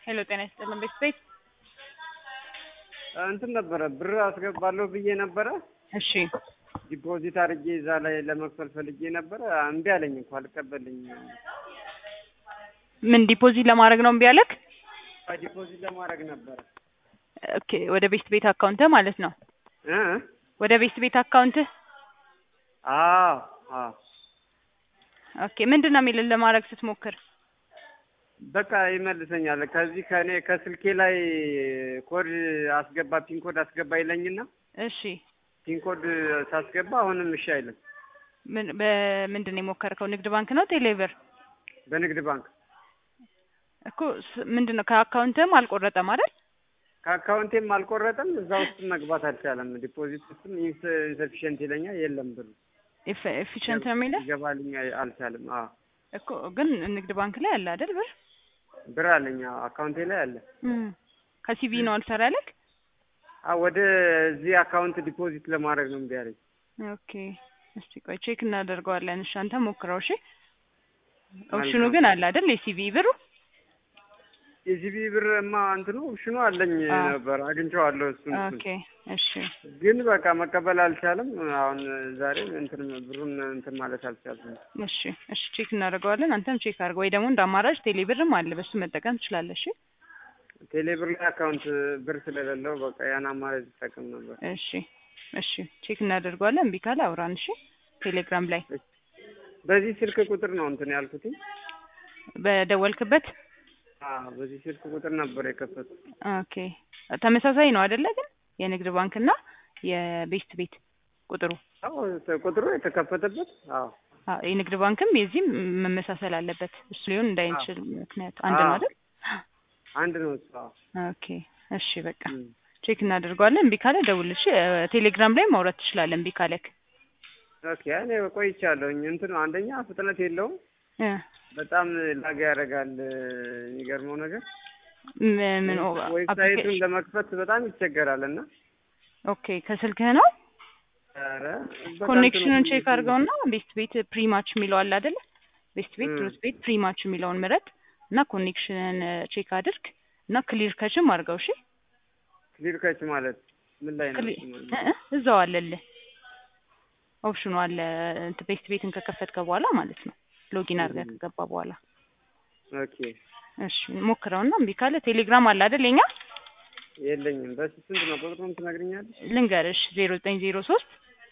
ሄሎ ጤና ይስጥልን ቤት እንትን ነበረ ብር አስገባለሁ ብዬ ነበረ። እሺ ዲፖዚት አድርጌ እዛ ላይ ለመክፈል ፈልጌ ነበረ። እምቢ አለኝ እኮ አልቀበልኝ። ምን ዲፖዚት ለማድረግ ነው እምቢ አለክ? ዲፖዚት ለማድረግ ነበረ። ኦኬ ወደ ቤት አካውንት ማለት ነው። እ ወደ ቤት አካውንት አዎ አዎ። ኦኬ ምንድነው የሚልን ለማድረግ ስትሞክር? በቃ ይመልሰኛል። ከዚህ ከኔ ከስልኬ ላይ ኮድ አስገባ ፒን ኮድ አስገባ ይለኝና እሺ ፒን ኮድ ሳስገባ አሁንም እሺ አይልም። ምን በምንድነው የሞከርከው? ንግድ ባንክ ነው ቴሌብር? በንግድ ባንክ እኮ ምንድነው ከአካውንትም አልቆረጠም አይደል? ከአካውንቴም አልቆረጠም። እዛ ውስጥ መግባት አልቻለም። ዲፖዚት ውስጥም ኢንሰፊሽንት ይለኛል። የለም ብሩ ኤፊሽንት ነው የሚለው ይገባልኝ አልቻለም። አዎ እኮ ግን ንግድ ባንክ ላይ አለ አይደል ብር አለኝ አካውንቴ ላይ አለ። ከሲቪ ነው አልሰራ ያለክ? ወደ እዚህ አካውንት ዲፖዚት ለማድረግ ነው እምቢ አለኝ። ኦኬ እስቲ ቆይ ቼክ እናደርገዋለን። እሺ አንተ ሞክረው። እሺ ኦፕሽኑ ግን አለ አይደል? የሲቪ ብሩ የሲቪ ብርማ እንትኑ ኦፕሽኑ አለኝ ነበር አግኝቼዋለሁ እሱን። ኦኬ እሺ ግን በቃ መቀበል አልቻለም። አሁን ዛሬ እንትን ብሩን እንትን ማለት አልቻለም። እሺ ቼክ እናደርገዋለን። አንተም ቼክ አድርገው ወይ ደግሞ እንደ አማራጭ ቴሌብርም አለ በሱ መጠቀም ትችላለህ። እሺ ቴሌብር ላይ አካውንት ብር ስለሌለው በቃ ያን አማራጭ ተጠቅም ነበር። እሺ ቼክ እናደርገዋለን። እምቢ ካለ አውራን። እሺ ቴሌግራም ላይ በዚህ ስልክ ቁጥር ነው እንትን ያልኩት በደወልክበት? በዚህ ስልክ ቁጥር ነበር የከፈቱት። ኦኬ ተመሳሳይ ነው አይደለ? ግን የንግድ ባንክ እና የቤት ቁጥሩ ቁጥሩ የተከፈተበት የንግድ ባንክም የዚህም መመሳሰል አለበት። እሱ ሊሆን እንዳይችል ምክንያት አንድ ነው አይደል? አንድ ነው እሱ። ኦኬ እሺ በቃ ቼክ እናደርገዋለን። እምቢ ካለ ደውልሽ። ቴሌግራም ላይ ማውራት ትችላለህ እምቢ ካለክ። ኦኬ እኔ ቆይቻለሁኝ። እንትኑ አንደኛ ፍጥነት የለውም በጣም ላግ ያደርጋል። የሚገርመው ነገር ምን ዌብሳይቱን ለመክፈት በጣም ይቸገራልና። ኦኬ ከስልክህ ነው? ኧረ ኮኔክሽኑን ቼክ አድርገውና ቤት ፕሪማች የሚለው አለ አይደለ? ቤት ፕሪማች የሚለውን ምረጥ እና ኮኔክሽንን ቼክ አድርግ እና ክሊር ከችም አድርገው። እሺ ክሊር ከች ማለት ምን ላይ ነው? እዛው አለልህ ኦፕሽኑ አለ። ቤትን ከከፈትከ በኋላ ማለት ነው ሎጊን አድርገህ ከገባ በኋላ። ኦኬ እሺ ሞክረውና እምቢ ካለ ቴሌግራም አለ አይደል? የኛ የለኝም። ስንት ነው ቁጥሩን ትነግሪኛለሽ? ልንገርሽ 0903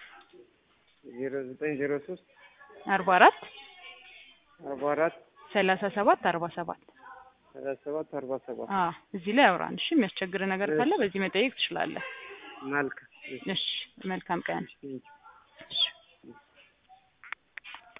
0903 44 44 37 47 47 እዚህ ላይ አውራን። እሺ የሚያስቸግር ነገር ካለ በዚህ መጠየቅ ትችላለህ። መልካም። እሺ መልካም ቀን።